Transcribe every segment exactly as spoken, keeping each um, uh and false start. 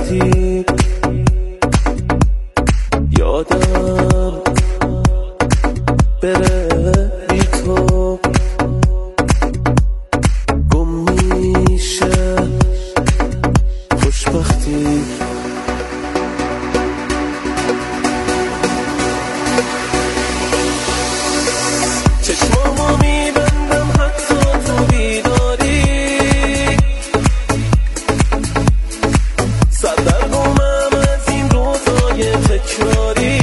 وقتی یادم بره بی تو گم میشه خوشبختی. چشمامو میبندم حتی تو بیداری، سردرگمم از این روزای تکراری،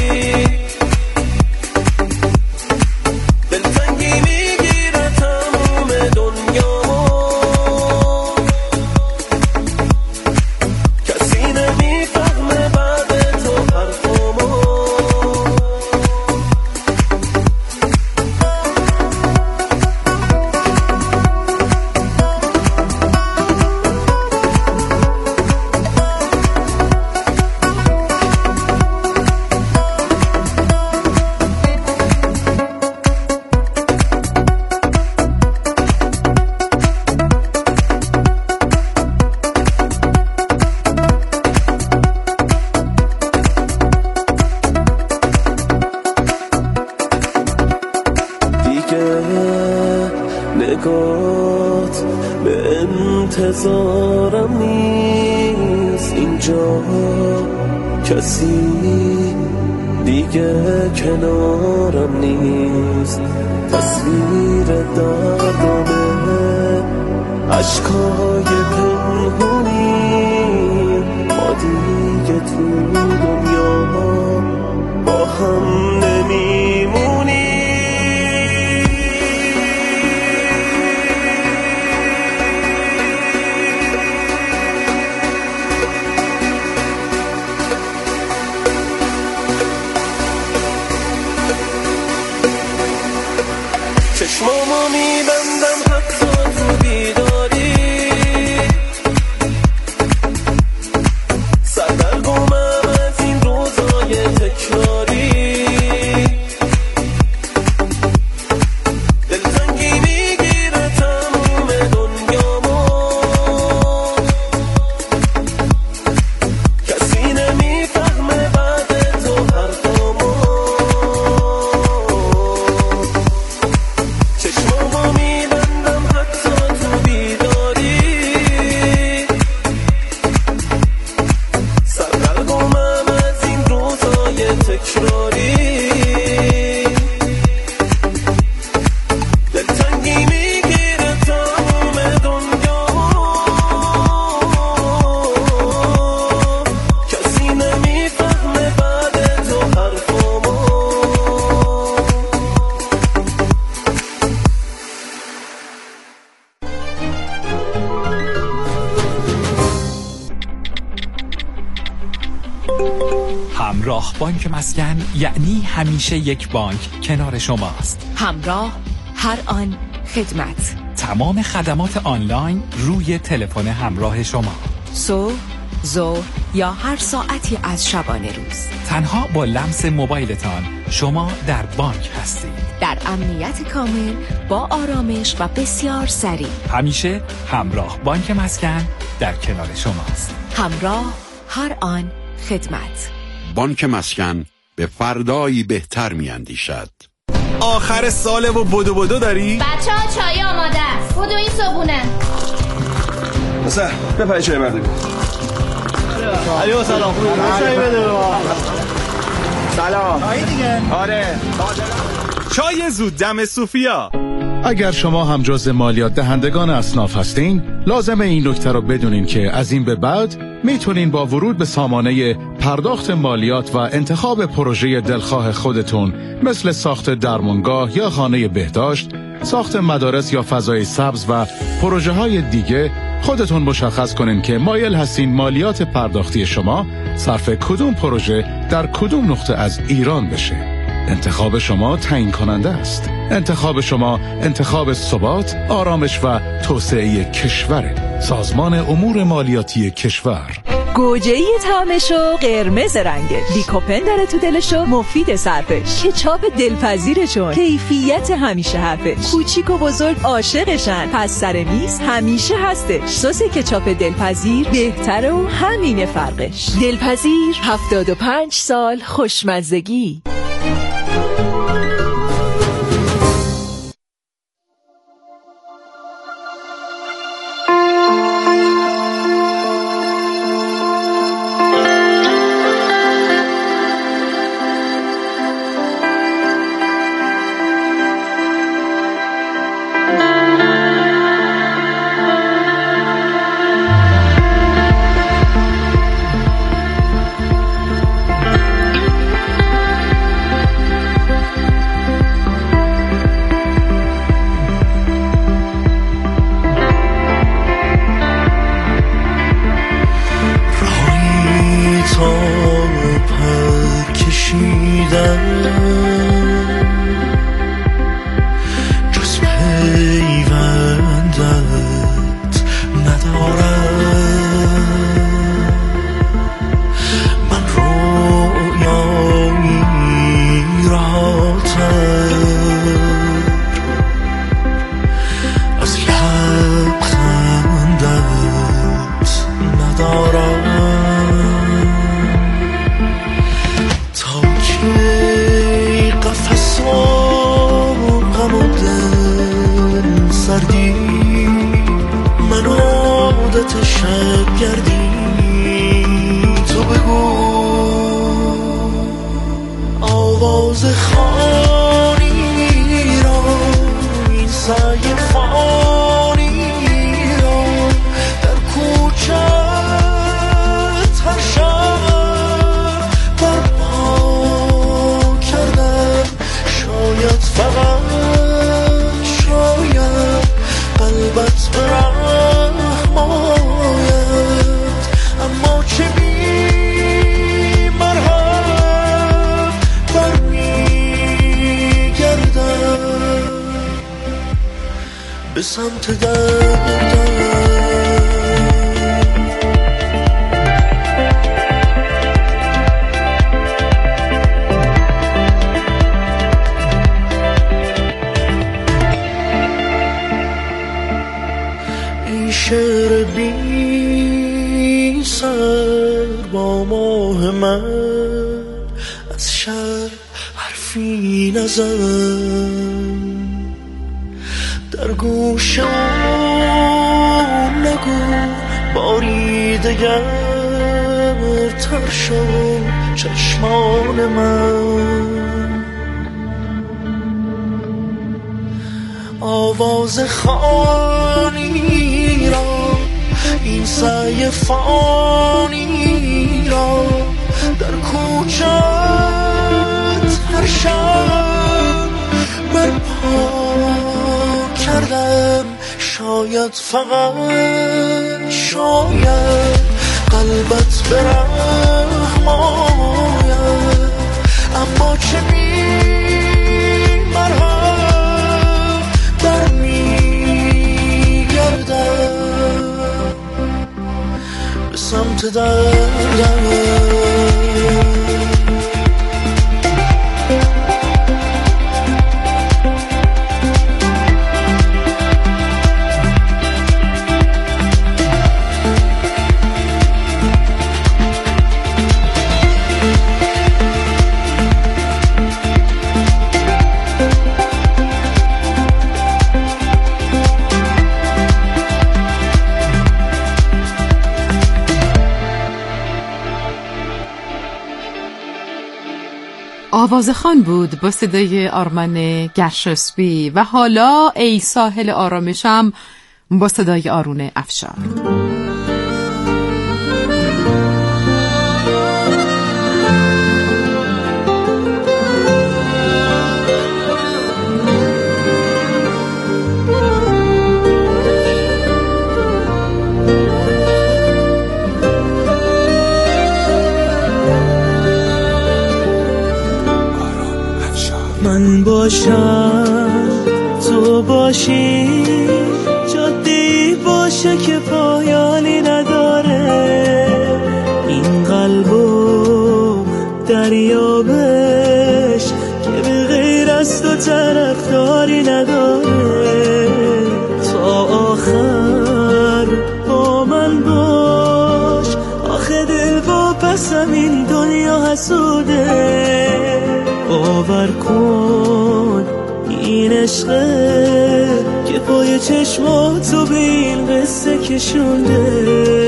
دلتنگی میگیره تموم دنیامو، کسی نمیفهمه بعد تو حرفامو. نگات به انتظارم نیست، اینجا کسی دیگه کنارم نیست، تصویر دردانه عشقای پنهونی، ما دیگه تو دنیا با هم نمیمونی. چشمامو میبندم حتی تو بیداری، سردرگمم از این روزای تکراری، دلتنگی میگیره تموم دنیامو، کسی نمیفهمه بعد تو حرفامو. چشمامو میبندم حتی تو بیداری، سردرگمم از این روزای تکراری، دلتنگی میگیره تموم دنیامو، کسی نمیفهمه بعد تو حرفامو. همراه بانک مسکن یعنی همیشه یک بانک کنار شماست. همراه هر آن خدمت. تمام خدمات آنلاین روی تلفن همراه شما. صبح، ظهر یا هر ساعتی از شبانه روز. تنها با لمس موبایلتان شما در بانک هستید. در امنیت کامل با آرامش و بسیار سریع. همیشه همراه بانک مسکن در کنار شماست. همراه هر آن خدمت. بانک مسکن به فردایی بهتر میاندیشد. آخر ساله و بدو بدو داری؟ بچه ها چای آماده است. بدو این صبونه. مثلا بپری چای مرده بید. علیو سلام. چای بده سلام. چای دیگه. آره. چای زود دم صوفیا. اگر شما هم جز مالیات دهندگان اصناف هستین، لازمه این نکته رو بدونین که از این به بعد میتونین با ورود به سامانه پرداخت مالیات و انتخاب پروژه دلخواه خودتون مثل ساخت درمانگاه یا خانه بهداشت، ساخت مدارس یا فضای سبز و پروژه های دیگه خودتون مشخص کنین که مایل هستین مالیات پرداختی شما صرف کدوم پروژه در کدوم نقطه از ایران بشه. انتخاب شما تعیین کننده است. انتخاب شما انتخاب ثبات، آرامش و توسعه کشور. سازمان امور مالیاتی کشور. گوجه‌ای طعمشو، قرمز رنگش، لیکوپن داره تو دلشو، مفید صرفش، کچاپ دلپذیرشون، کیفیت همیشه حرفش، کوچیک و بزرگ عاشقشن، پس سر میز همیشه هستش. سس کچاپ دلپذیر بهتره و همینه فرقش. دلپذیر، هفتاد و پنج سال خوشمزگی. به سمت دردم این شعر بی سر با ماه من از شهر حرفی نزن در گوش اون نگو باری دگر تر شد چشمان من آواز خانی را این سعی فانی را در کوچت هر شب برپا کردم شاید فقط شاید قلبت برحم آید اما چه بی مرهم برمیگردم به سمت دردم آوازخوان بود با صدای آرمن گرشاسبی و حالا ای ساحل آرامشم با صدای آرون افشار. من باشم تو باشی جاده‌ای باشه که پایانی نداره دریابش که به غیر از تو طرفداری نداره. تا آخر با من باش، آخه دل با پسم این دنیا حسوده. باور کن این عشقه که پای چشماتو به این قصه کشونده.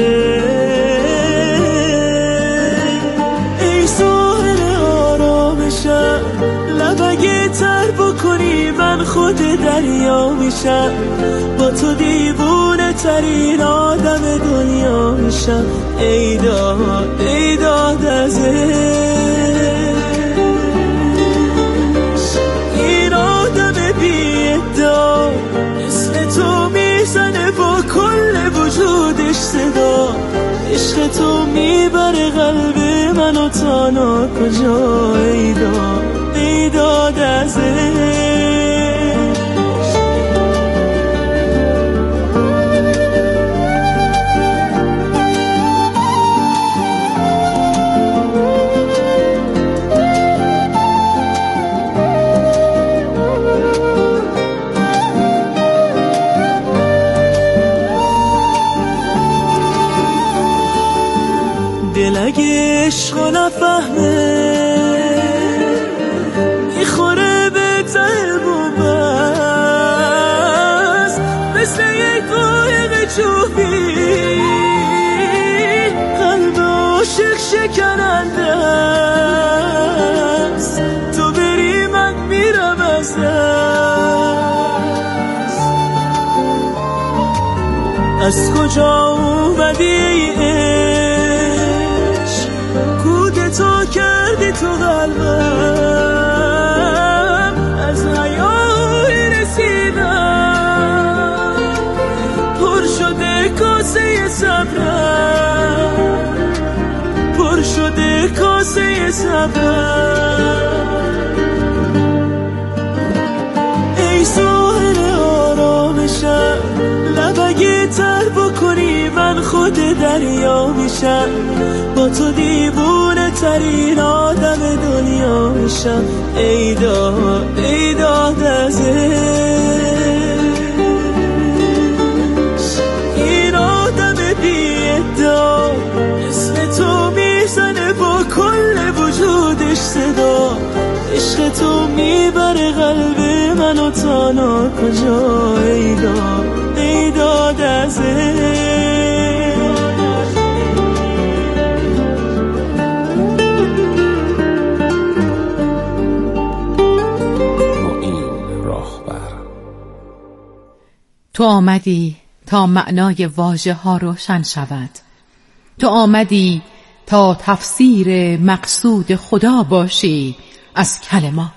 ای ساحل آرامشم، لب اگه تر بکنی من خود دریا میشم. با تو دیوونه ترین آدم دنیا میشم. ای داد ای داد از این آدم بی ادعا، اسم تو میزنه با کل وجودش صدا. عشق تو میبره قلب منو تا ناکجا. ای داد ای داد از دل اگه عشقو نفهمه میخوره به ته بومست، مثل یک قایق چوبی قلب عاشق شکننده است. تو بری من میرم از دست. از کجا اومدی تو کردی تو قلبم، از حیای رسیدم پر شده کاسه صبرم، پر شده کاسه صبرم. ای ساحل آرامشم، لب اگه تر بکنی من خود دریا میشم. با تو دیوونه ترین آدم دنیا میشم. ای داد ای داد از این آدم بی ادعا، اسم تو میزنه با کل وجودش صدا. عشق تو میبره قلب منو تا ناکجا. ای داد ای داد از تو آمدی تا معنای واژه ها روشن شود. تو آمدی تا تفسیر مقصود خدا باشی از کلمات.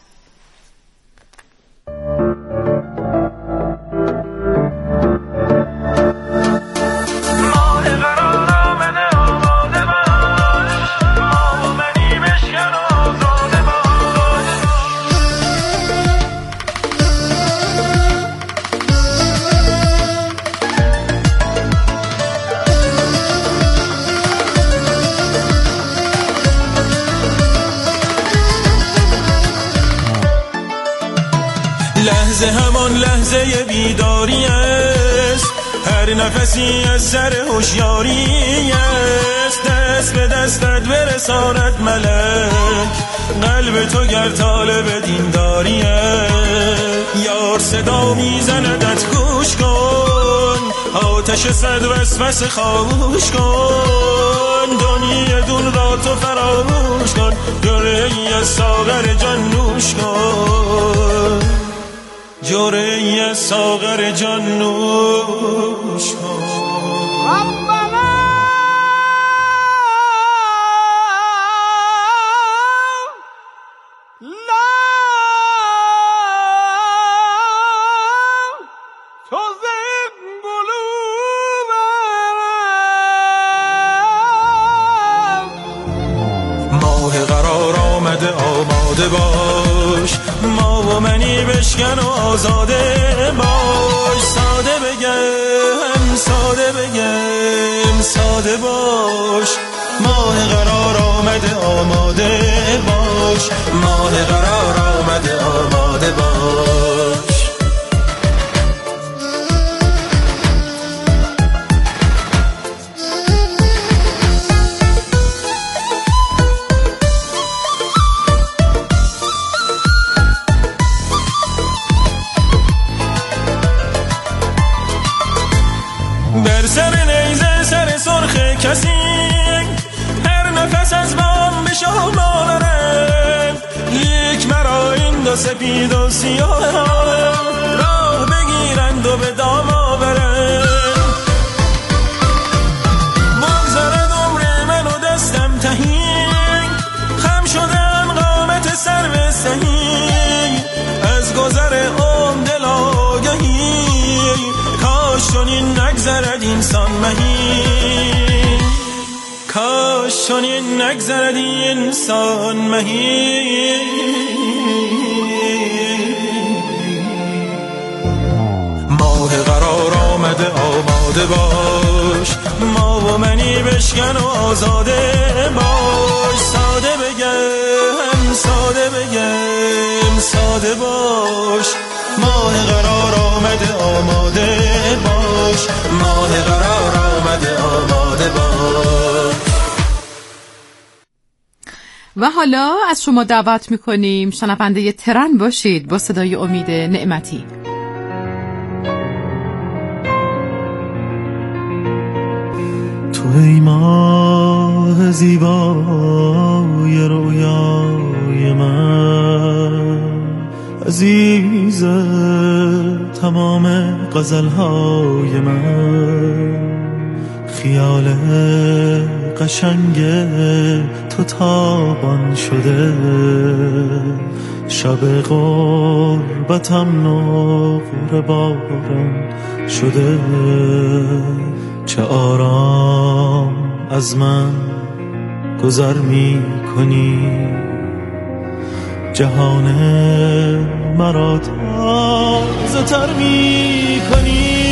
لحظه همان لحظه بیداری است، هر نفسی از سر هوشیاری است. دست به دستت برساند ملک، قلب تو گر طالب دینداری است. یار صدا میزندت گوش کن، آتش صد وسوسه خاموش کن. دنیای دون را تو فراموش کن، جرعه‌ای از ساغر جان نوش کن. جرعه‌ای از ساغر جان نوش کن. باش ما و منی بشکن و آزاده باش. ساده بگم ساده بگم ساده باش، ماه قرار آمده آماده باش، ماه قرار آمده آماده باش. بر سر نیزه سر سرخ کسی هر نفس از بام به شام آورم، یک مرا این دو سپید و سیاه راه بگیرند و به دام آورم. بگذارد عمر من و دستم تهی، خم شدم قامت سر به سهی، از گذر عمر دل آگهی، کاش چنین نگذرد اینسان مهی، کاش چنین نگذرد اینسان مهی. ماه قرار آمده آماده باش، ما و منی بشکن و آزاده باش. ساده بگم ساده بگم ساده باش، ماه قرار آمده آماده باش، ماه قرار آمده آماده باش. و حالا از شما دعوت میکنیم شنونده ترن باشید با صدای امید نعمتی. تو ای ماه زیبای رویای من، عزیز تمام غزلهای من، خیال قشنگ تو تابان شده، شب غربتم نقره باران شده. چه آرام از من گذر می کنی، جهان مرا تازه تر می کنی.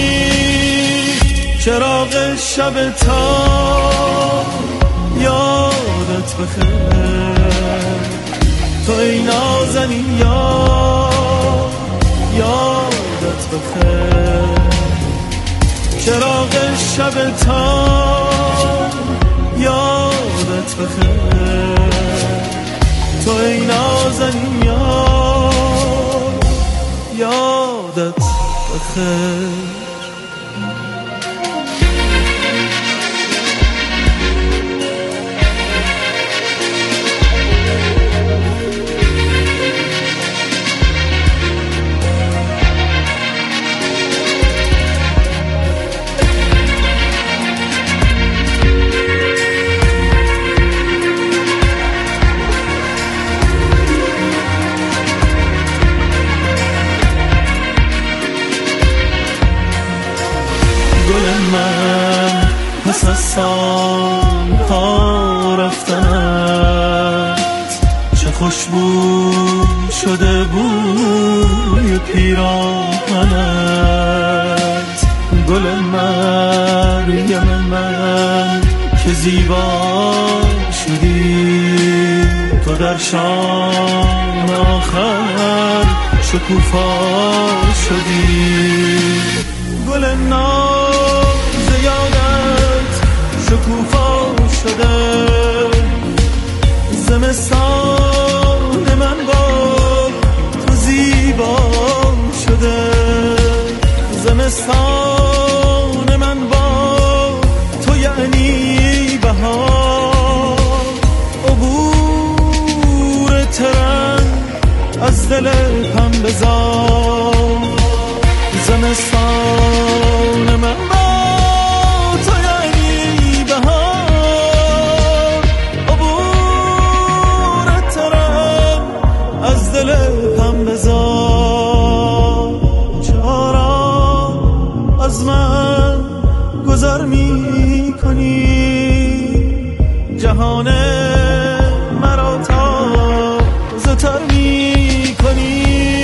چراغ شب تا یادت بخیر، تو ای نازنین یاد یادت بخیر. چراغ شب تا یادت بخیر، تو ای نازنین یاد یادت بخیر. من پس از سالها رفتنت، چه خوشبو شده بوی پیراهنت. گل مریم من که زیبا شدی، تو در شام آخر شکوفا شدی. گل ناز یادت شکوفا شده، زمستان من با تو زیبا شده. زمستان من با تو یعنی بهار، عبور ترن از دل پنبه‌زار. زمستان من با تو یعنی بهار، عبور ترن از دل پنبه‌زار. چرا از من گذر می کنی، جهان مرا تازه تر می کنی.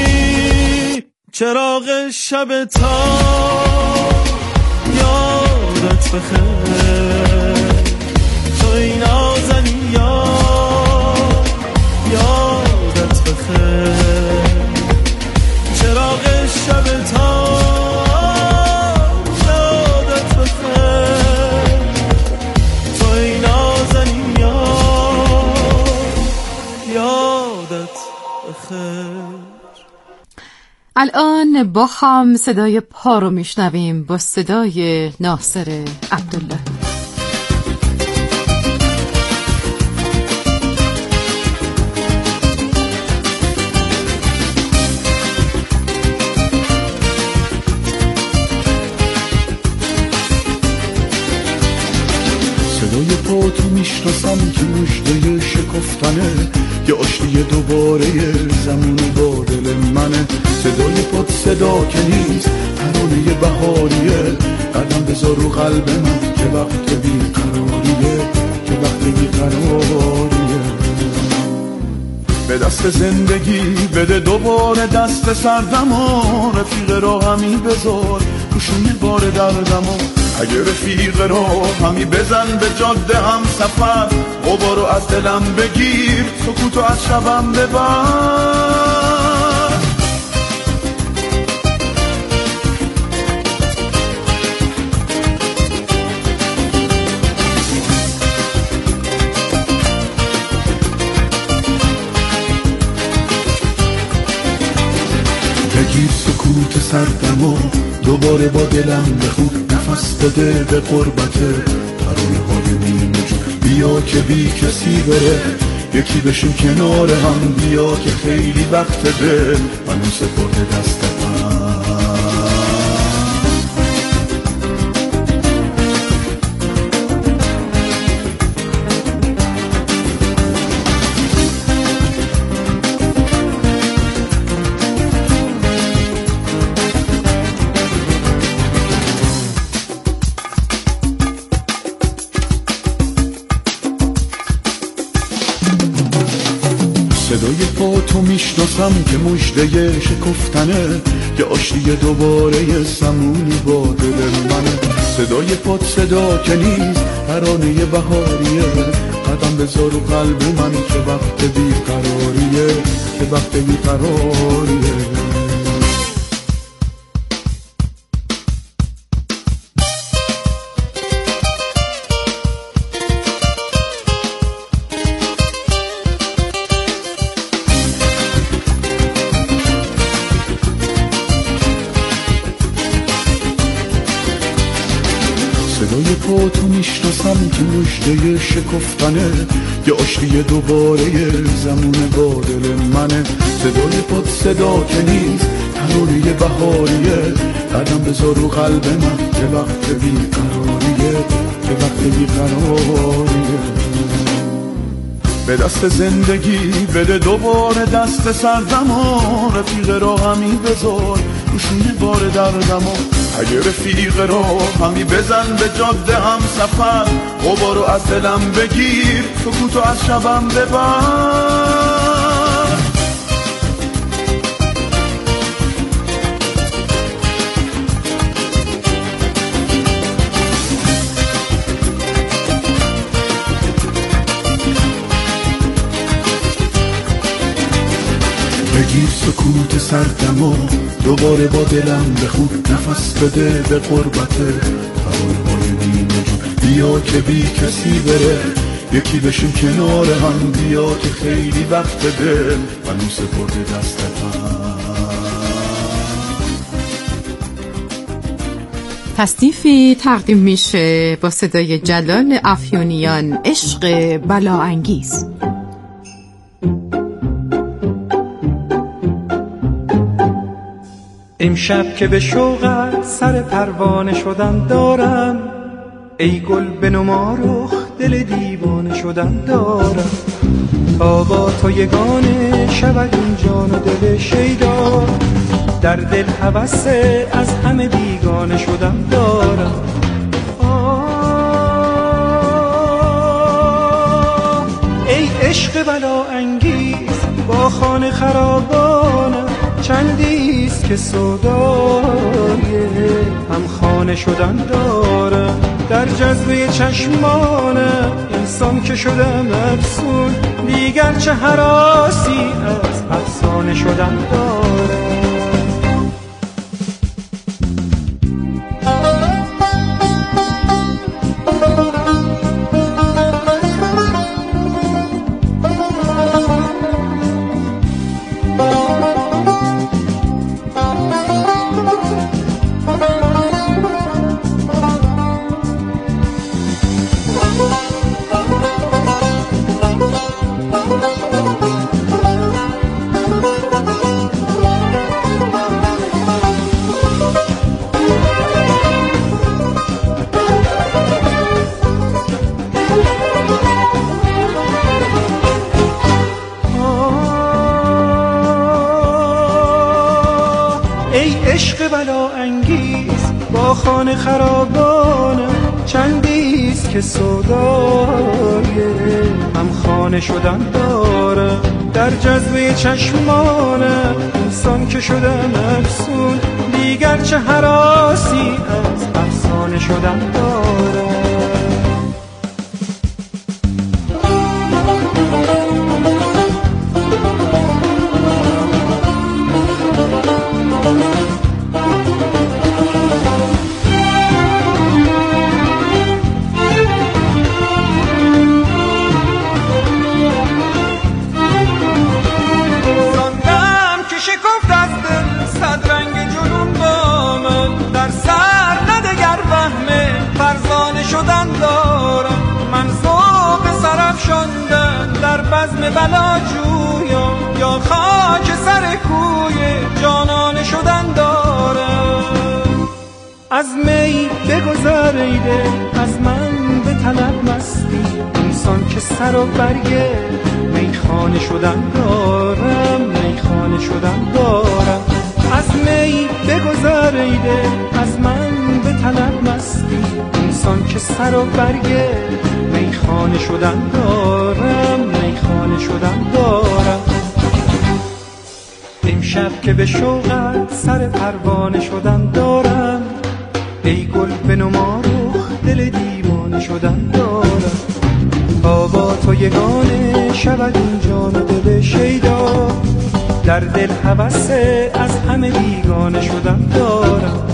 چراغ شب تا یادت بخیر، تو ای نازنین یاد الان با هم صدای پا رو میشنویم با صدای ناصر عبدالله. صدای پا تو میشناسم که مژده شکفتنه، یه آشتی دوباره زمون با دل منه. صدای پات صدا که نیست، ترانه بهاریه، قدم بذار رو قلب من که وقت بیقراریه، که وقت بیقراریه. به دست زندگی بده دوباره دست سردم و رفیق را همی بذار پوشونی بار دردم و اگه رفیق را همی بزن به جاده هم سفر، غبارو از دلم بگیر، سکوتو از شبم ببر. بگیر سکوت سردم و دوباره با دلم بخون، نفس بده به قربته ترانه های نیمجون. بیا که بی کسی بره، یکی بشیم کنار هم، بیا که خیلی وقت دل منو سپرده دست من. صدای پا تو میشناسم که مژده شکفتنه، یه آشتی دوباره زمونی با دل منه. صدای پات صدا که نیست، ترانه بهاریه، قدم بذار رو قلب من که وقت بیقراریه، که وقت بیقراریه. صدای پا تو میشناسم که مژده شکفتنه، یه آشتی دوباره زمون با دل منه. صدای پات صدا که نیست، ترانه بهاریه، قدم بذار رو قلب من که وقت بیقراریه، که وقت بیقراریه. به دست زندگی بده دوباره دست سردم و رفیق را همی بذار روشونه بار دردم و اگه رفیق را همی بزن به جاده هم سفر، غبارو از دلم بگیر، سکوتو از شبم ببر. بگیر سکوت سردم و دوباره با دلم بخون، نفس بده به قربته ترانه‌های نیمجون. بیا که بی کسی بره، یکی بشیم کنار هم، بیا که خیلی وقت دل منو سپرده دست من. تصنیفی تقدیم میشه با صدای جلال افیونیان، عشق بلاانگیز. امشب که به شوقت سر پروانه شدن دارم، ای گل به نما رخ دل دیوانه شدن دارم. تا با تو یگانه شود این جان و دل شیدا، در دل هوس از همه بیگانه شدن دارم. آه ای عشق بلاانگیز با خانه خرابانم، چندیست که سودای هم خانه شدن دارم. در جذبه چشمانم انسان که شدم افسون، دیگر چه هراسی از افسانه شدن دارم. بلا انگیز با خانه خرابانه، چندیست که سودای هم خانه شدن داره. در جذبه چشمانه انسان که شدن افسون، دیگر چه هراسی از افسانه شدن داره. در بزم بلا جویا یا خاک سر کوی جانانه شدن داره. از می بگذریده از من به طلب مستی، انسان که سر و برگ میخانه شدن دارم، میخانه شدن دارم. از می بگذریده از من به طلب مستی، انسان که سر و برگ میخانه شدن دارم، میخانه شدن دارم. امشب که به شوقت سر پروانه شدن دارم، ای گل بنما رخ دل دیوانه شدن دارم. تا با تو یگانه شود این جان و دل شیدا، در دل هوس از همه بیگانه شدن دارم.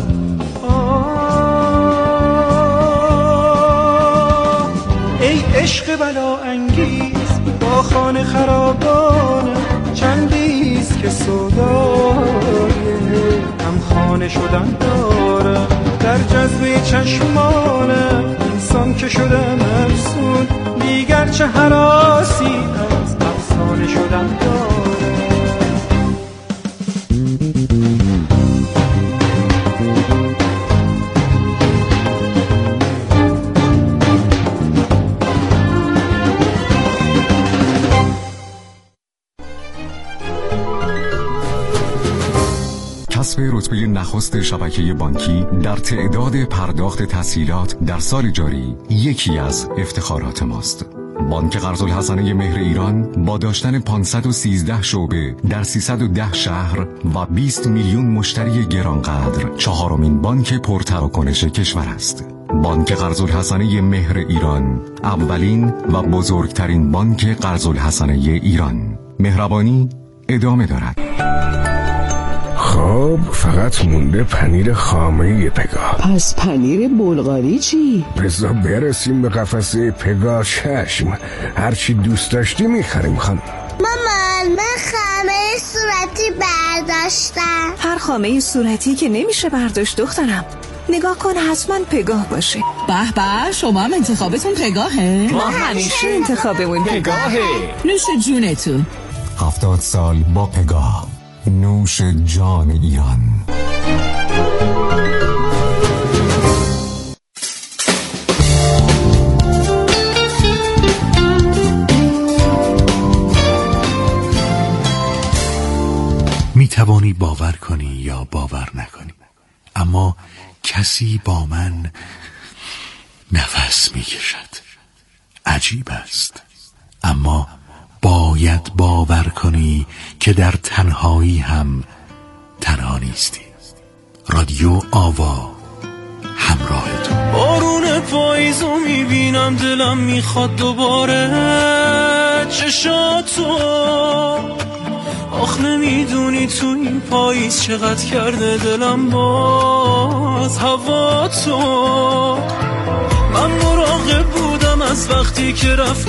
ای عشق بلا انگیز با خانه خرابانه، چندیست که سودای هم خانه شدن داره. در جذبه چشمانه انسان که شدن افسون، دیگر چه هراسی از افسانه شدن داره. کسب رتبه نخست شبکه بانکی در تعداد پرداخت تسهیلات در سال جاری یکی از افتخارات ماست. بانک قرض‌الحسنه مهر ایران با داشتن پانصد و سیزده شعبه در سیصد و ده شهر و بیست میلیون مشتری گرانقدر چهارمین بانک پرتراکنش کشور است. بانک قرض‌الحسنه مهر ایران، اولین و بزرگترین بانک قرض‌الحسنه ایران. مهربانی ادامه دارد. خب فقط مونده پنیر خامه پگاه. پس پنیر بلغاری چی؟ بذار برسیم به قفسه پگاه چشم، هرچی دوست داشتی میخریم خانم. مامان من خامه صورتی برداشتم. هر خامه صورتی که نمیشه برداشت دخترم، نگاه کن حتما پگاه باشه. به به شما هم انتخابتون پگاهه؟ ما همیشه انتخابمون پگاهه. نوش جونتون. هفتاد سال با پگاه، نوش جان ایران. می توانی باور کنی یا باور نکنی، اما کسی با من نفس می کشد. عجیب است، اما باید باور کنی که در تنهایی هم تنها نیستی. رادیو آوا همراه تو. بارون پاییزو میبینم دلم میخواد دوباره چشاتو. آخ نمیدونی تو این پاییز چقدر کرده دلم باز هوا تو. من مراقب بودم از وقتی که رفت